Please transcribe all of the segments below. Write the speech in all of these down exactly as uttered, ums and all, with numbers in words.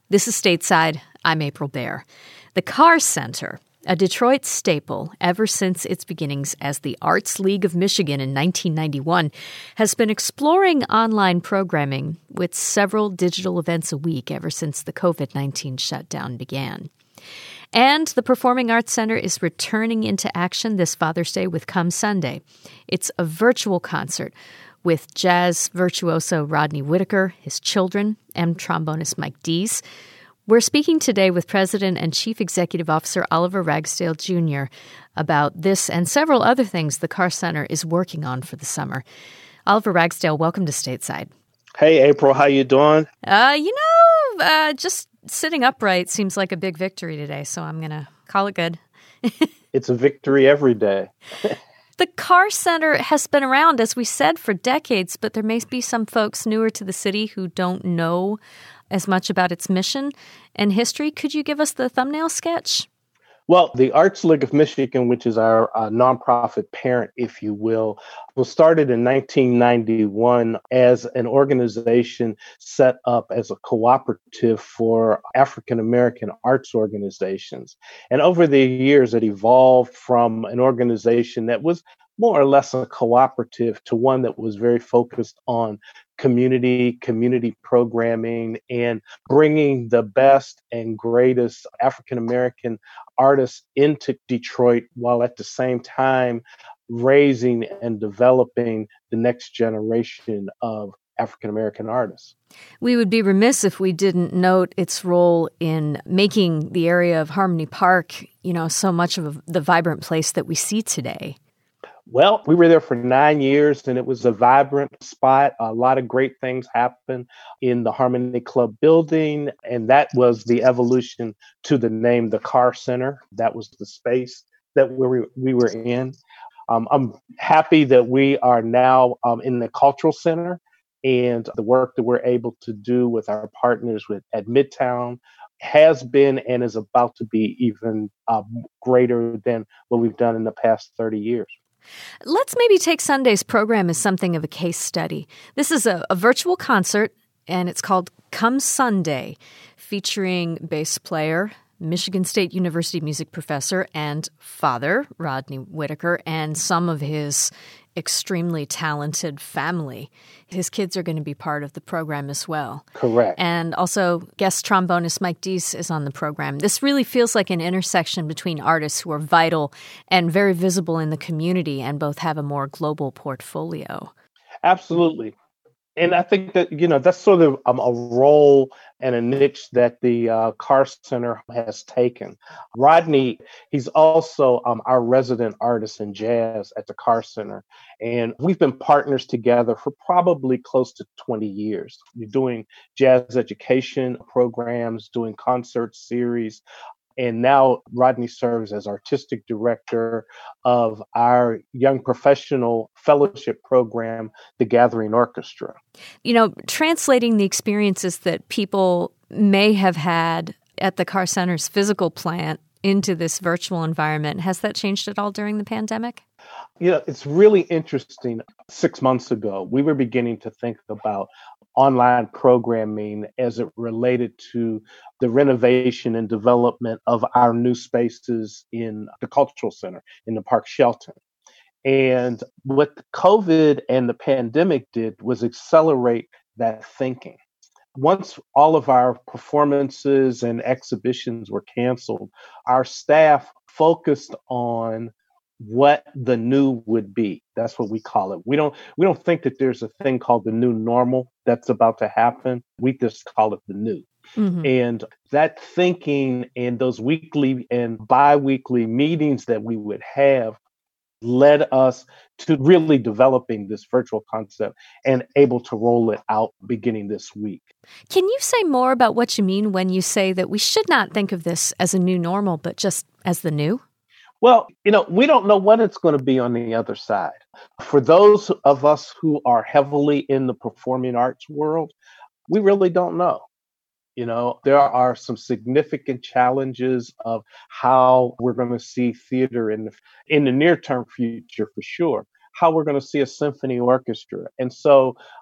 This is Stateside. I'm April Baer. The Carr Center, a Detroit staple ever since its beginnings as the Arts League of Michigan in nineteen ninety-one, has been exploring online programming with several digital events a week ever since the covid nineteen shutdown began. And the Performing Arts Center is returning into action this Father's Day with Come Sunday. It's a virtual concert with jazz virtuoso Rodney Whitaker, his children, and trombonist Mike Dees. We're speaking today with President and Chief Executive Officer Oliver Ragsdale Junior about this and several other things the Carr Center is working on for the summer. Oliver Ragsdale, welcome to Stateside. Hey, April, how you doing? Uh, you know, uh, just sitting upright seems like a big victory today, so I'm going to call it good. It's a victory every day. The Carr Center has been around, as we said, for decades, but there may be some folks newer to the city who don't know as much about its mission and history. Could you give us the thumbnail sketch? Well, the Arts League of Michigan, which is our uh, nonprofit parent, if you will, was started in nineteen ninety-one as an organization set up as a cooperative for African American arts organizations. And over the years, it evolved from an organization that was more or less a cooperative to one that was very focused on community, community programming, and bringing the best and greatest African American artists into Detroit, while at the same time raising and developing the next generation of African American artists. We would be remiss if we didn't note its role in making the area of Harmony Park, you know, so much of the vibrant place that we see today. Well, we were there for nine years and it was a vibrant spot. A lot of great things happened in the Harmony Club building, and that was the evolution to the name, the Carr Center. That was the space that we, we were in. Um, I'm happy that we are now um, in the Cultural Center, and the work that we're able to do with our partners with at Midtown has been and is about to be even uh, greater than what we've done in the past thirty years. Let's maybe take Sunday's program as something of a case study. This is a, a virtual concert, and it's called Come Sunday, featuring bass player, Michigan State University music professor, and father, Rodney Whitaker, and some of his extremely talented family. His kids are going to be part of the program as well. Correct. And also guest trombonist Mike Dees is on the program. This really feels like an intersection between artists who are vital and very visible in the community and both have a more global portfolio. Absolutely. And I think that, you know, that's sort of um, a role and a niche that the uh, Carr Center has taken. Rodney, he's also um, our resident artist in jazz at the Carr Center. And we've been partners together for probably close to twenty years. We're doing jazz education programs, doing concert series. And now Rodney serves as artistic director of our young professional fellowship program, the Gathering Orchestra. You know, translating the experiences that people may have had at the Carr Center's physical plant into this virtual environment, has that changed at all during the pandemic? You know, it's really interesting. Six months ago, we were beginning to think about online programming as it related to the renovation and development of our new spaces in the Cultural Center, in the Park Shelton. And what COVID and the pandemic did was accelerate that thinking. Once all of our performances and exhibitions were canceled, our staff focused on what the new would be. That's what we call it. We don't we don't think that there's a thing called the new normal that's about to happen. We just call it the new. Mm-hmm. And that thinking and those weekly and bi-weekly meetings that we would have led us to really developing this virtual concept and able to roll it out beginning this week. Can you say more about what you mean when you say that we should not think of this as a new normal, but just as the new? Well, you know, we don't know what it's going to be on the other side. For those of us who are heavily in the performing arts world, we really don't know. You know, there are some significant challenges of how we're going to see theater in the, in the near-term future, for sure, how we're going to see a symphony orchestra. And so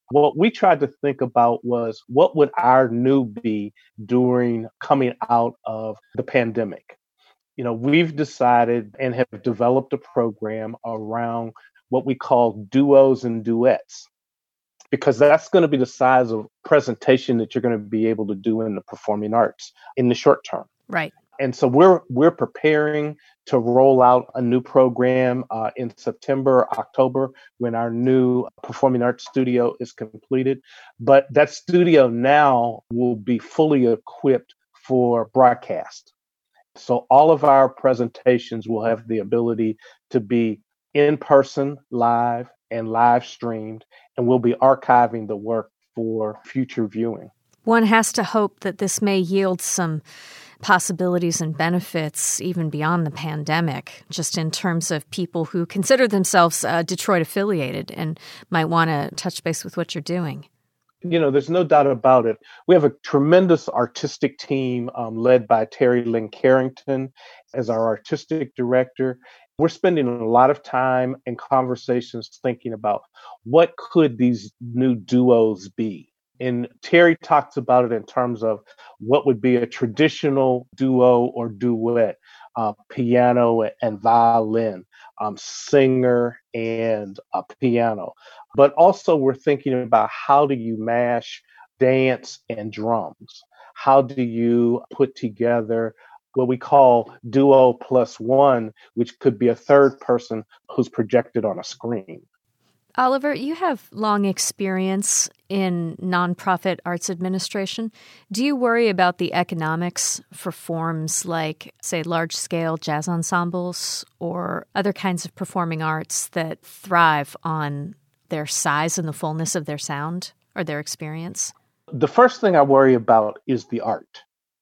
What we tried to think about was what would our new be during coming out of the pandemic? You know, we've decided and have developed a program around what we call duos and duets, because that's going to be the size of presentation that you're going to be able to do in the performing arts in the short term. Right. And so we're we're preparing to roll out a new program uh, in September, October, when our new performing arts studio is completed. But that studio now will be fully equipped for broadcast. So all of our presentations will have the ability to be in person, live, and live streamed, and we'll be archiving the work for future viewing. One has to hope that this may yield some possibilities and benefits even beyond the pandemic, just in terms of people who consider themselves uh, Detroit affiliated and might want to touch base with what you're doing. You know, there's no doubt about it. We have a tremendous artistic team um, led by Terry Lynn Carrington as our artistic director. We're spending a lot of time and conversations thinking about what could these new duos be. And Terry talks about it in terms of what would be a traditional duo or duet, uh, piano and violin, um, singer and uh, piano. But also we're thinking about how do you mash dance and drums? How do you put together what we call duo plus one, which could be a third person who's projected on a screen? Oliver, you have long experience in nonprofit arts administration. Do you worry about the economics for forms like, say, large-scale jazz ensembles or other kinds of performing arts that thrive on their size and the fullness of their sound or their experience? The first thing I worry about is the art.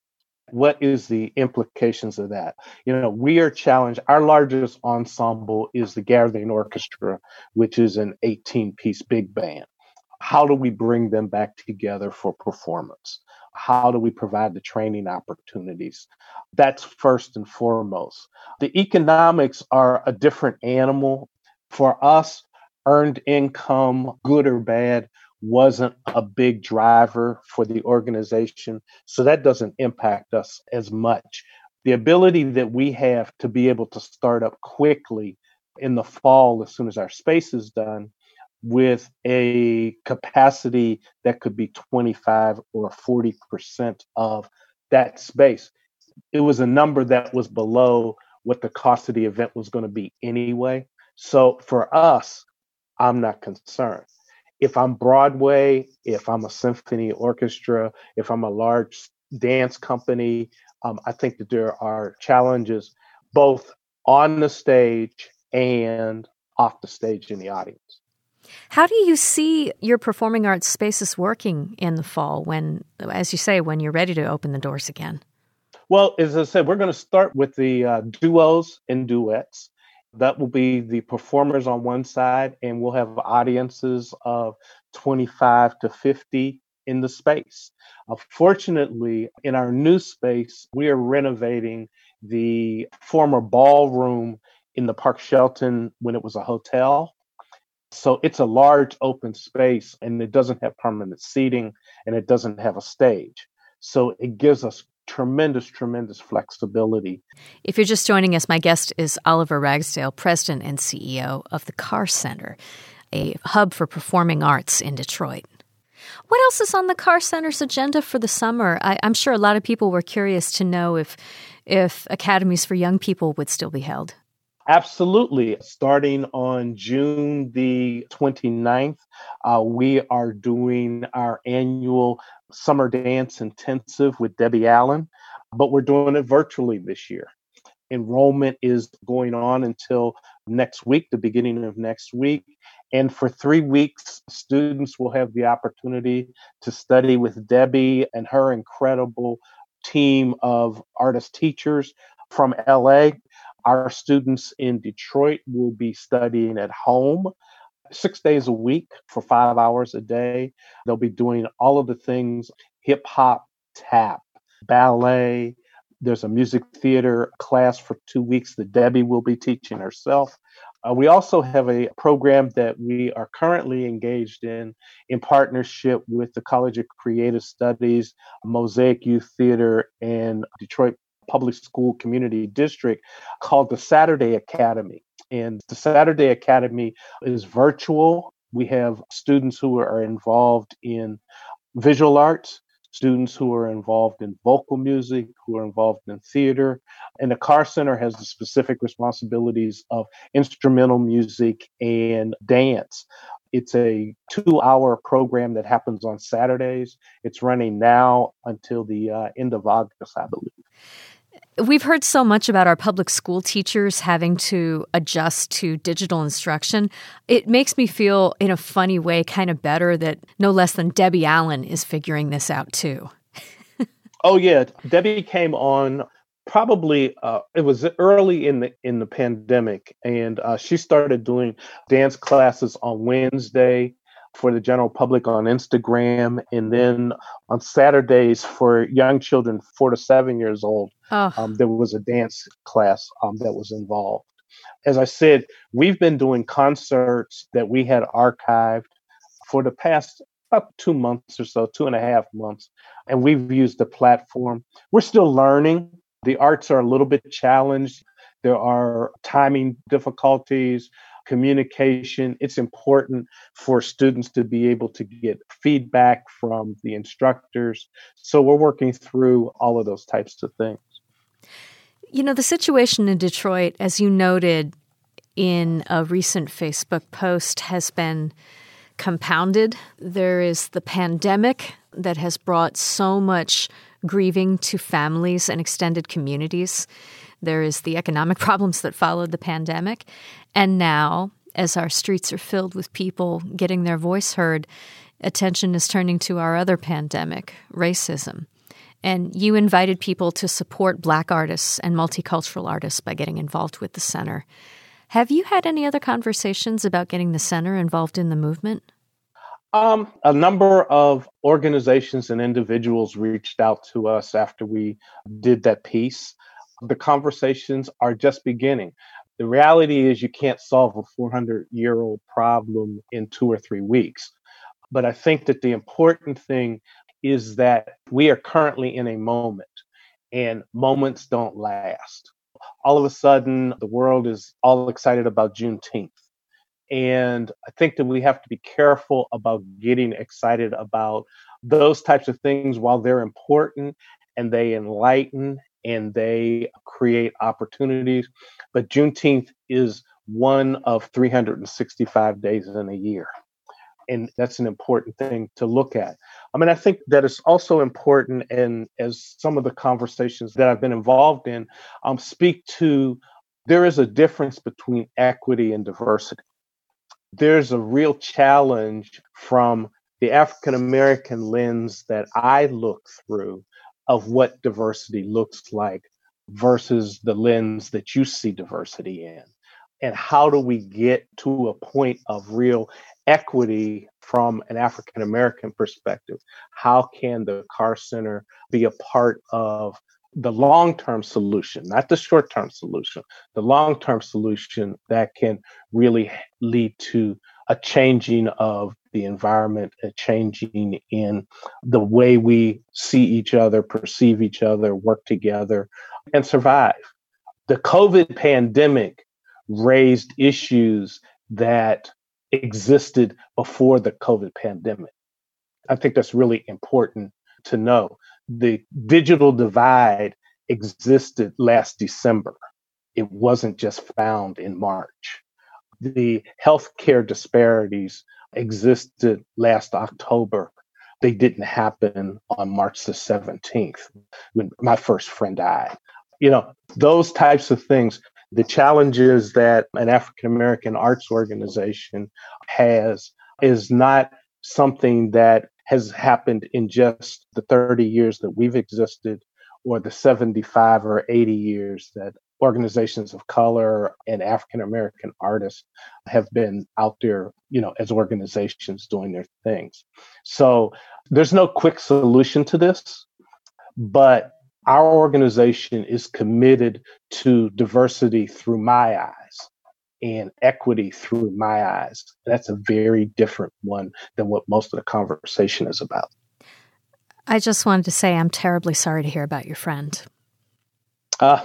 What is the implications of that? You know, we are challenged. Our largest ensemble is the Gathering Orchestra, which is an eighteen-piece big band. How do we bring them back together for performance? How do we provide the training opportunities? That's first and foremost. The economics are a different animal. For us, earned income, good or bad, wasn't a big driver for the organization. So that doesn't impact us as much. The ability that we have to be able to start up quickly in the fall, as soon as our space is done, with a capacity that could be twenty-five or forty percent of that space. It was a number that was below what the cost of the event was going to be anyway. So for us, I'm not concerned. If I'm Broadway, if I'm a symphony orchestra, if I'm a large dance company, um, I think that there are challenges both on the stage and off the stage in the audience. How do you see your performing arts spaces working in the fall when, as you say, when you're ready to open the doors again? Well, as I said, we're going to start with the uh, duos and duets. That will be the performers on one side, and we'll have audiences of twenty-five to fifty in the space. Uh, fortunately, in our new space, we are renovating the former ballroom in the Park Shelton when it was a hotel. So it's a large open space, and it doesn't have permanent seating, and it doesn't have a stage. So it gives us tremendous, tremendous flexibility. If you're just joining us, my guest is Oliver Ragsdale, President and C E O of the Carr Center, a hub for performing arts in Detroit. What else is on the Carr Center's agenda for the summer? I, I'm sure a lot of people were curious to know if if academies for young people would still be held. Absolutely. Starting on June the twenty-ninth, uh, we are doing our annual Summer Dance Intensive with Debbie Allen, but we're doing it virtually this year. Enrollment is going on until next week, the beginning of next week. And for three weeks, students will have the opportunity to study with Debbie and her incredible team of artist teachers from L A. Our students in Detroit will be studying at home six days a week for five hours a day. They'll be doing all of the things, hip hop, tap, ballet. There's a music theater class for two weeks that Debbie will be teaching herself. Uh, we also have a program that we are currently engaged in in partnership with the College of Creative Studies, Mosaic Youth Theater, and Detroit Public School Community District called the Saturday Academy. And the Saturday Academy is virtual. We have students who are involved in visual arts, students who are involved in vocal music, who are involved in theater. And the Carr Center has the specific responsibilities of instrumental music and dance. It's a two-hour program that happens on Saturdays. It's running now until the uh, end of August, I believe. We've heard so much about our public school teachers having to adjust to digital instruction. It makes me feel, in a funny way, kind of better that no less than Debbie Allen is figuring this out too. Oh yeah, Debbie came on probably uh, it was early in the in the pandemic, and uh, she started doing dance classes on Wednesday for the general public on Instagram, and then on Saturdays for young children four to seven years old. Oh. Um, there was a dance class um, that was involved. As I said, we've been doing concerts that we had archived for the past about two months or so, two and a half months, and we've used the platform. We're still learning. The arts are a little bit challenged. There are timing difficulties, communication. It's important for students to be able to get feedback from the instructors. So we're working through all of those types of things. You know, the situation in Detroit, as you noted in a recent Facebook post, has been compounded. There is the pandemic that has brought so much grieving to families and extended communities. There is the economic problems that followed the pandemic. And now, as our streets are filled with people getting their voice heard, attention is turning to our other pandemic, racism. And you invited people to support Black artists and multicultural artists by getting involved with the center. Have you had any other conversations about getting the center involved in the movement? Um, a number of organizations and individuals reached out to us after we did that piece. The conversations are just beginning. The reality is you can't solve a four hundred year old problem in two or three weeks. But I think that the important thing is that we are currently in a moment, and moments don't last. All of a sudden, the world is all excited about Juneteenth. And I think that we have to be careful about getting excited about those types of things while they're important and they enlighten and they create opportunities. But Juneteenth is one of three hundred sixty-five days in a year. And that's an important thing to look at. I mean, I think that it's also important, and as some of the conversations that I've been involved in um, speak to, there is a difference between equity and diversity. There's a real challenge from the African American lens that I look through of what diversity looks like versus the lens that you see diversity in. And how do we get to a point of real equity from an African American perspective? How can the Carr Center be a part of the long-term solution, not the short-term solution, the long-term solution that can really lead to a changing of the environment, a changing in the way we see each other, perceive each other, work together, and survive. The COVID pandemic raised issues that existed before the COVID pandemic. I think that's really important to know. The digital divide existed last December. It wasn't just found in March. The healthcare disparities existed last October. They didn't happen on March the seventeenth when my first friend died. You know, those types of things, the challenges that an African American arts organization has is not something that has happened in just the thirty years that we've existed or the seventy-five or eighty years that organizations of color and African American artists have been out there, you know, as organizations doing their things. So there's no quick solution to this, but our organization is committed to diversity through my eyes. and equity through my eyes. That's a very different one than what most of the conversation is about. I just wanted to say I'm terribly sorry to hear about your friend. Uh,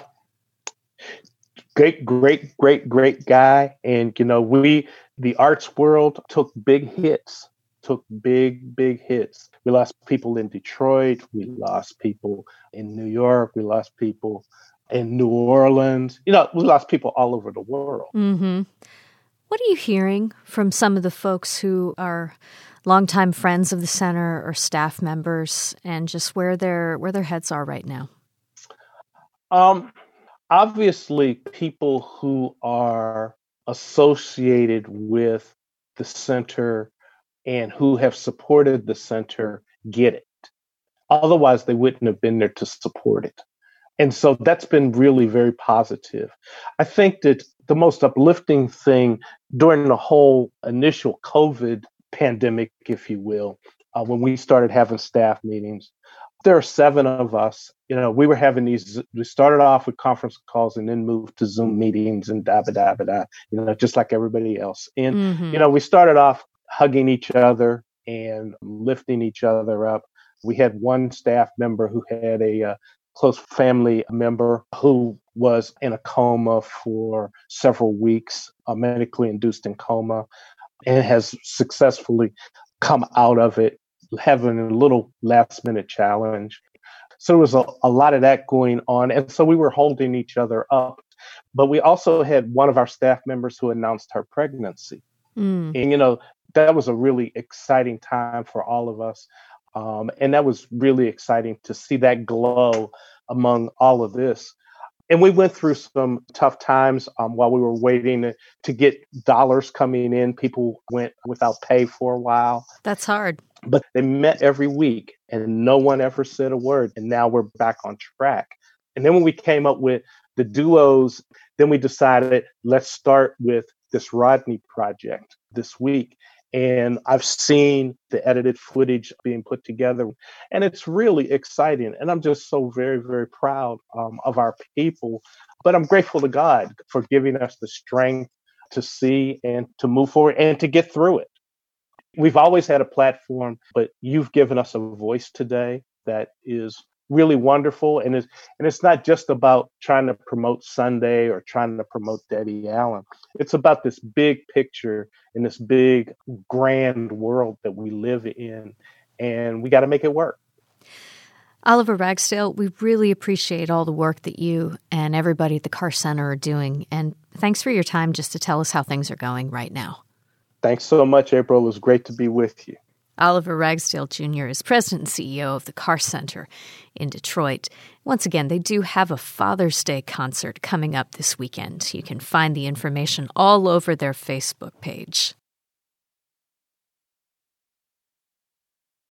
great, great, great, great guy. And, you know, we, the arts world took big hits, took big, big hits. We lost people in Detroit. We lost people in New York. We lost people in New Orleans. You know, we lost people all over the world. Mm-hmm. What are you hearing from some of the folks who are longtime friends of the center or staff members, and just where their where their heads are right now? Um, obviously, people who are associated with the center and who have supported the center get it. Otherwise, they wouldn't have been there to support it. And so that's been really very positive. I think that the most uplifting thing during the whole initial COVID pandemic, if you will, uh, when we started having staff meetings, there are seven of us. You know, we were having these, we started off with conference calls and then moved to Zoom meetings and da ba da ba da, you know, just like everybody else. And, mm-hmm. you know, we started off hugging each other and lifting each other up. We had one staff member who had a uh, close family member who was in a coma for several weeks, uh, medically induced in coma, and has successfully come out of it, having a little last minute challenge. So there was a, a lot of that going on. And so we were holding each other up. But we also had one of our staff members who announced her pregnancy. Mm. And, you know, that was a really exciting time for all of us. Um, and that was really exciting to see that glow among all of this. And we went through some tough times um, while we were waiting to, to get dollars coming in. People went without pay for a while. That's hard. But they met every week and no one ever said a word. And now we're back on track. And then when we came up with the duos, then we decided, let's start with this Rodney project this week. And I've seen the edited footage being put together, and it's really exciting. And I'm just so very, very proud um, of our people. But I'm grateful to God for giving us the strength to see and to move forward and to get through it. We've always had a platform, but you've given us a voice today that is really wonderful. And it's, and it's not just about trying to promote Sunday or trying to promote Debbie Allen. It's about this big picture in this big, grand world that we live in, and we got to make it work. Oliver Ragsdale, we really appreciate all the work that you and everybody at the Carr Center are doing. And thanks for your time just to tell us how things are going right now. Thanks so much, April. It was great to be with you. Oliver Ragsdale Junior is president and C E O of the Carr Center in Detroit. Once again, they do have a Father's Day concert coming up this weekend. You can find the information all over their Facebook page.